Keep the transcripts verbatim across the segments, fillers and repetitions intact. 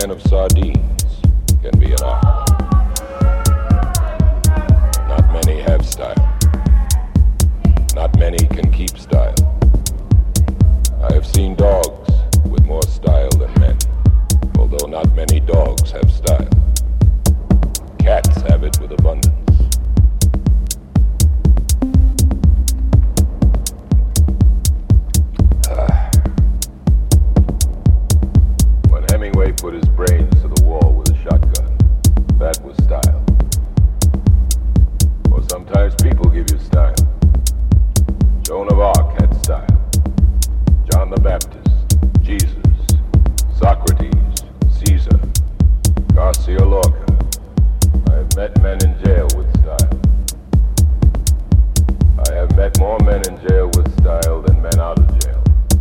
can of sardines can be an art. Not many have style. Not many can keep style. I have seen dogs with more style than men, although not many dogs have style. Cats have it with abundance. Hemingway put his brains to the wall with a shotgun. That was style. Or sometimes people give you style. Joan of Arc had style. John the Baptist, Jesus, Socrates, Caesar, Garcia Lorca. I have met men in jail with style. I have met more men in jail with style than men out of jail.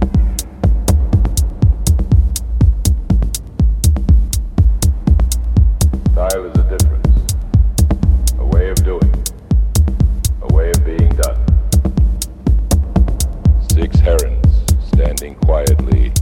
Style is a difference, a way of doing, a way of being done. Six herons standing quietly